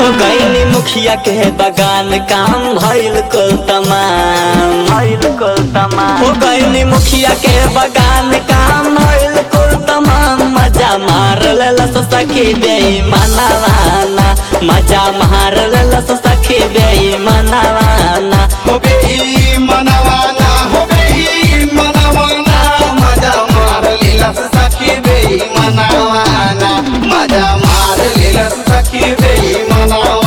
गईनी मुखिया के बगान काम भइल कुल तमाम हो गईनी मुखिया के बगान काम भइल कुल तमाम मजा मार लेलस सखी बेईमानवाना मजा मार लेलस सखी बेईमानवाना हो बेईमानवाना हो बेईमानवाना मजा मार लेलस सखी बेईमानवाना मजा मार लेलस सखी बेईमानवाना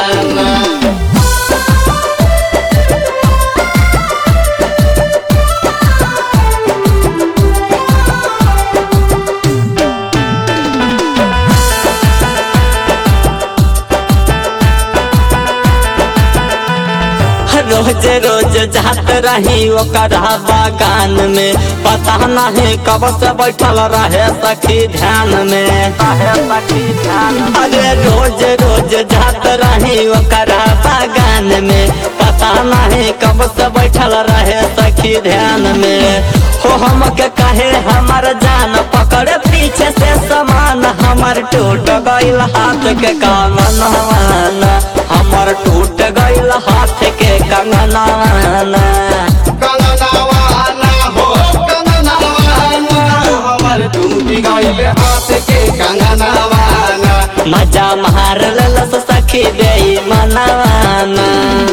रोज रोज जात रही ओकरा बगान में पता नहीं कब से बैठल रहे सखी ध्यान में अरे रोज रोज जात रही ओकरा बगान में पता नहीं कब से बैठल रहे सखी ध्यान में हो हमके कहे हमार जान पकड़े पीछे से समान हमार टूट गईल हाथ के कंगनवाना हमार टूट गईल हाथ के कंगनवाना कंगनवाना हो कंगनवाना हमर टूट गईल हाथ के कंगनवाना मजा मार लेलस सखी बेईमानवाना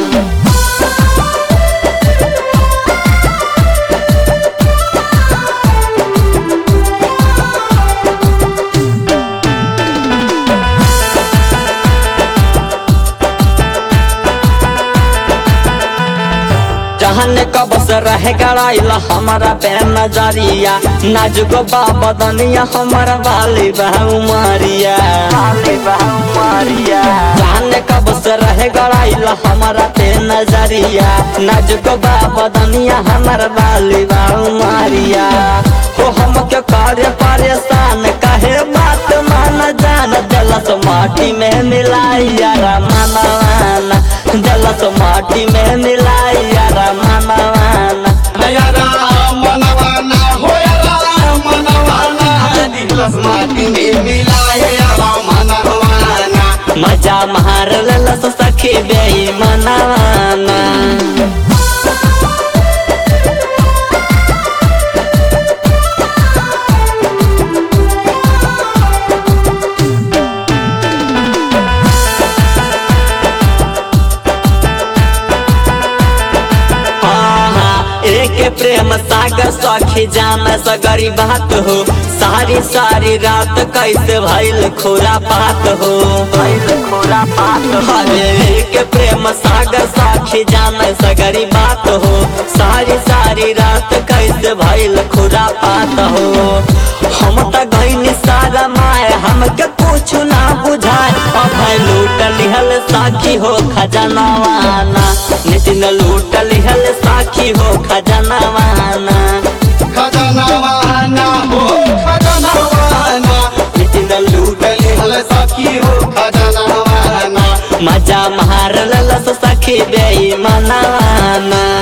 जहन कब से रह गड़ाइला हमारा पे नजरिया नाजुक बदनिया हमारा वाली बहुमारिया जहन कब से रह गड़ाइला हमारा पे नजरिया नाजुक बदनिया हमारा वाली बहुमारिया हो हमके कार्य परेशान कहे बात मान जान जलस माटी में मिलाइया मनवाना जलस माटी में मिलाइया मनवाना यारा मनवाना हो यारा मनवाना दिलस माटी में मिलाए यारा मनवाना मजा मार लेलस सखी बेईमानवाना एक प्रेम सागर सखी जान सगरी बात हो सारी सारी रात कैसे भइल खोरा पात हो अरे एक प्रेम सागर सखी जान सगरी बात हो सारी सारी रात कैसे भइल खोरा पात हो हम त गईनी सारा माए हमके कुछ ना बुझाए अब लूट लिहल साखी हो खजनवाना नितिन लूट लिहल साखी हो खजनवाना खजनवाना हो खजनवाना नितिन लूट लिहल सखी हो खजनवाना मजा मार लेलस सखी बेईमानवाना